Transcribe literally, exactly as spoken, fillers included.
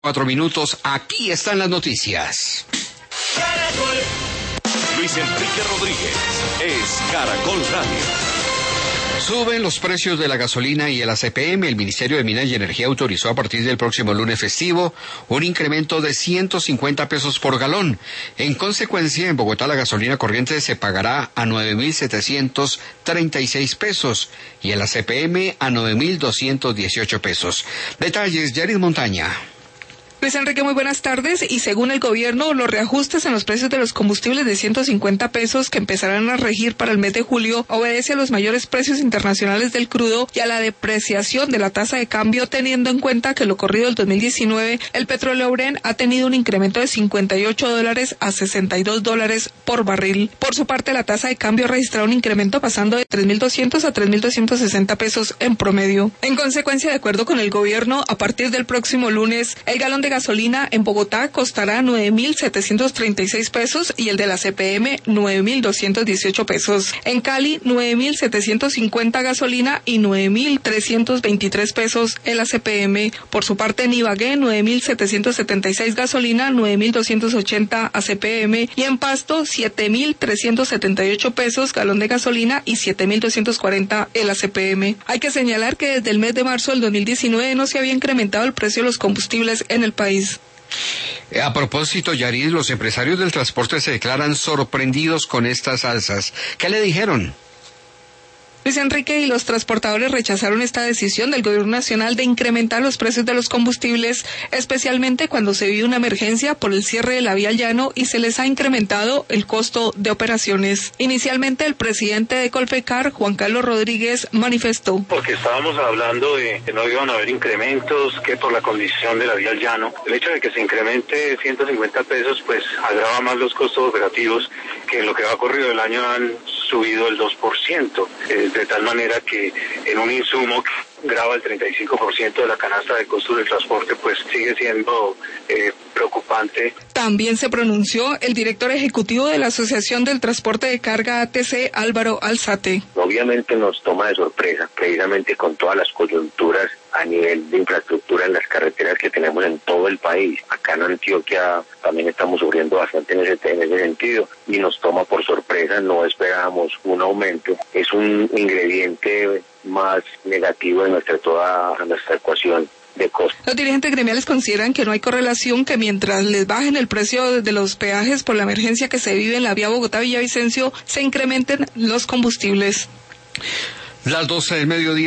Cuatro minutos, aquí están las noticias. Caracol. Luis Enrique Rodríguez es Caracol Radio. Suben los precios de la gasolina y el A C P M. El Ministerio de Minas y Energía autorizó a partir del próximo lunes festivo un incremento de ciento cincuenta pesos por galón. En consecuencia, en Bogotá la gasolina corriente se pagará a nueve mil setecientos treinta y seis pesos y el A C P M a nueve mil doscientos dieciocho pesos. Detalles, Yarid Montaña. Luis Enrique, muy buenas tardes. Y según el gobierno, los reajustes en los precios de los combustibles de ciento cincuenta pesos que empezarán a regir para el mes de julio obedece a los mayores precios internacionales del crudo y a la depreciación de la tasa de cambio, teniendo en cuenta que lo corrido del dos mil diecinueve, el petróleo Brent ha tenido un incremento de cincuenta y ocho dólares a sesenta y dos dólares por barril. Por su parte, la tasa de cambio ha registrado un incremento pasando de tres mil doscientos a tres mil doscientos sesenta pesos en promedio. En consecuencia, de acuerdo con el gobierno, a partir del próximo lunes, el galón de gasolina en Bogotá costará nueve mil setecientos treinta y seis pesos y el de la C P M nueve mil doscientos dieciocho pesos. En Cali, nueve mil setecientos cincuenta gasolina y nueve mil trescientos veintitrés pesos el A C P M. Por su parte, en Ibagué, nueve mil setecientos setenta y seis gasolina, nueve mil doscientos ochenta A C P M y en Pasto, siete mil trescientos setenta y ocho pesos galón de gasolina y siete mil doscientos cuarenta el A C P M. Hay que señalar que desde el mes de marzo del dos mil diecinueve no se había incrementado el precio de los combustibles en el país. A propósito, Yarid, los empresarios del transporte se declaran sorprendidos con estas alzas. ¿Qué le dijeron? Luis Enrique, y los transportadores rechazaron esta decisión del gobierno nacional de incrementar los precios de los combustibles, especialmente cuando se vive una emergencia por el cierre de la vía al llano y se les ha incrementado el costo de operaciones. Inicialmente, el presidente de Colpecar, Juan Carlos Rodríguez, manifestó. Porque estábamos hablando de que no iban a haber incrementos, que por la condición de la vía al llano. El hecho de que se incremente ciento cincuenta pesos, pues agrava más los costos operativos, que en lo que va corrido el año han subido el dos por ciento. Eh, de tal manera que en un insumo que grava el treinta y cinco por ciento de la canasta de costos del transporte, pues sigue siendo eh, preocupante. También se pronunció el director ejecutivo de la Asociación del Transporte de Carga A T C, Álvaro Alzate. Obviamente nos toma de sorpresa, precisamente con todas las coyunturas a nivel de infraestructura en las carreteras que tenemos en todo el país. Acá en Antioquia también estamos sufriendo bastante en ese, en ese sentido y nos toma por sorpresa, no esperábamos un aumento. Es un ingrediente más negativo de nuestra toda nuestra ecuación de costos. Los dirigentes gremiales consideran que no hay correlación, que mientras les bajen el precio de los peajes por la emergencia que se vive en la vía Bogotá-Villavicencio, se incrementen los combustibles. Las doce del mediodía.